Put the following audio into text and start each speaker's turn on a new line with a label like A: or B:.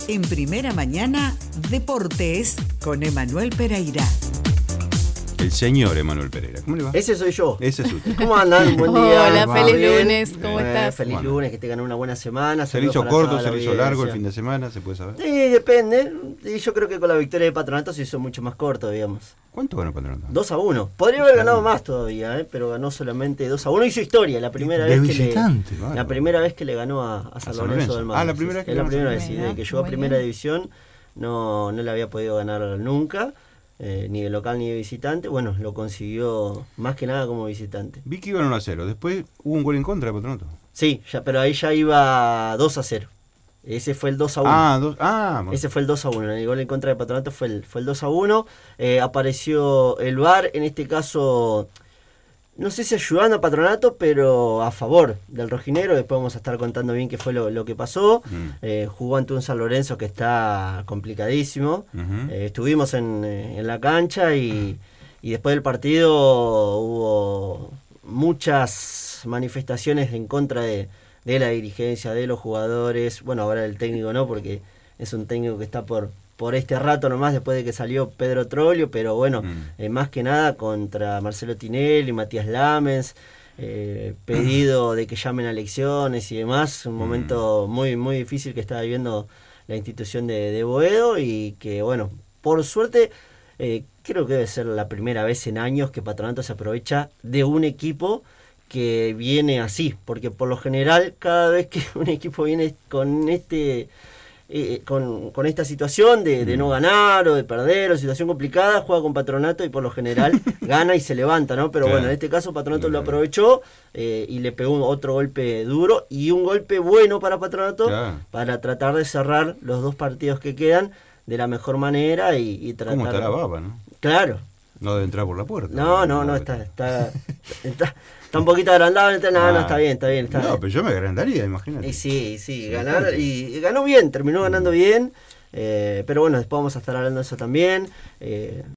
A: En Primera Mañana, Deportes con Emanuel Pereira.
B: El señor Emanuel Pereira. ¿Cómo le va?
C: Ese soy yo.
B: Ese es usted.
C: ¿Cómo andan? Buen día.
D: Hola, feliz
C: bien.
D: lunes. ¿Cómo estás?
C: Feliz lunes, que tengan una buena semana.
B: ¿Se le hizo corto, se le hizo largo el fin de semana? ¿Se puede saber?
C: Sí, depende. Y yo creo que con la victoria de Patronato se hizo mucho más corto, digamos.
B: ¿Cuánto ganó Patronato?
C: 2-1. Podría haber ganado más todavía, pero ganó solamente 2-1. Hizo historia. La primera vez que le ganó a San Lorenzo del Mar.
B: Ah, la primera vez que
C: es la primera vez,
D: sí,
C: de que llegó a primera división. No le había podido ganar nunca. Ni de local ni de visitante. Bueno, lo consiguió más que nada como visitante.
B: Vi que iban 1-0. Después hubo un gol en contra de Patronato.
C: Sí, pero ahí ya iba 2-0. Ese fue el 2-1. Ese fue el 2-1. El gol en contra de Patronato fue el 2-1. Apareció el VAR, en este caso, no sé si ayudando a Patronato, pero a favor del rojinegro. Después vamos a estar contando bien qué fue lo que pasó. Jugó ante un San Lorenzo que está complicadísimo. Estuvimos en la cancha y después del partido hubo muchas manifestaciones en contra de la dirigencia, de los jugadores. Bueno, ahora el técnico no, porque es un técnico que está por este rato nomás, después de que salió Pedro Troglio, pero bueno, más que nada contra Marcelo Tinelli, Matías Lamens, pedido de que llamen a elecciones y demás. Un momento muy, muy difícil que está viviendo la institución de Boedo, y que bueno, por suerte, creo que debe ser la primera vez en años que Patronato se aprovecha de un equipo que viene así, porque por lo general cada vez que un equipo viene con con esta situación de no ganar o de perder o situación complicada, juega con Patronato y por lo general gana y se levanta, ¿no? Pero bueno, en este caso Patronato lo aprovechó y le pegó otro golpe duro y un golpe bueno para Patronato, para tratar de cerrar los dos partidos que quedan de la mejor manera y tratar...
B: ¿Cómo está la baba, no?
C: Claro.
B: No debe entrar por la puerta.
C: No, está un poquito agrandado, no, está bien.
B: No, pero yo me agrandaría, imagínate.
C: Sí, ganar, y ganó bien, terminó ganando bien, pero bueno, después vamos a estar hablando de eso también.